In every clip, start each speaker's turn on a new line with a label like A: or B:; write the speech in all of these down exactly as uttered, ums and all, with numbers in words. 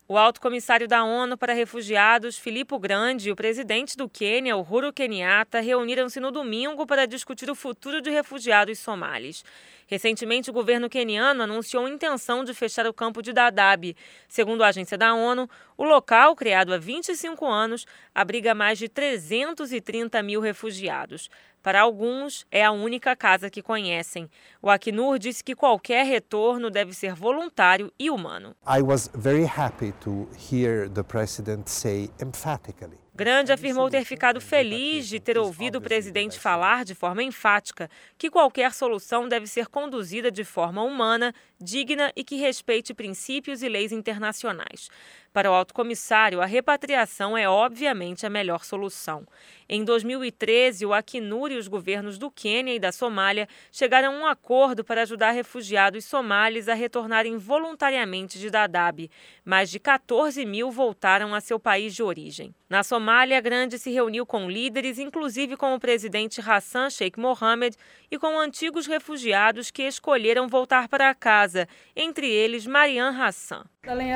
A: O alto comissário da ONU para Refugiados, Filippo Grandi, e o presidente do Quênia, Uhuru Kenyatta, reuniram-se no domingo para discutir o futuro de refugiados somalis. Recentemente, o governo queniano anunciou a intenção de fechar o campo de Dadaab. Segundo a agência da ONU, o local, criado há vinte e cinco anos, abriga mais de trezentos e trinta mil refugiados. Para alguns, é a única casa que conhecem. O Acnur disse que qualquer retorno deve ser voluntário e humano.
B: I was very happy to hear the president say emphatically.
A: Grandi afirmou ter ficado feliz de ter ouvido o presidente falar de forma enfática que qualquer solução deve ser conduzida de forma humana, digna e que respeite princípios e leis internacionais. Para o alto comissário, a repatriação é obviamente a melhor solução. Em dois mil e treze, o Acnur e os governos do Quênia e da Somália chegaram a um acordo para ajudar refugiados somalis a retornarem voluntariamente de Dadaab. Mais de quatorze mil voltaram a seu país de origem. Na Somália, Grandi se reuniu com líderes, inclusive com o presidente Hassan Sheikh Mohammed e com antigos refugiados que escolheram voltar para casa, entre eles Mariam Hassan.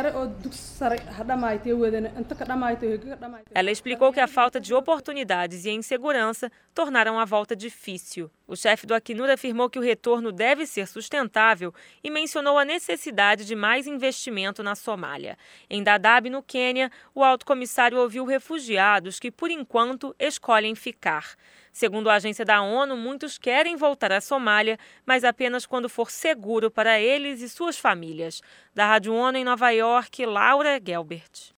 A: Ela explicou que a falta de oportunidades e a insegurança tornaram a volta difícil. O chefe do Acnur afirmou que o retorno deve ser sustentável e mencionou a necessidade de mais investimento na Somália. Em Dadaab, no Quênia, o alto comissário ouviu refugiados que, por enquanto, escolhem ficar. Segundo a agência da ONU, muitos querem voltar à Somália, mas apenas quando for seguro para eles e suas famílias. Da Rádio ONU em Nova York, Laura Gelbert.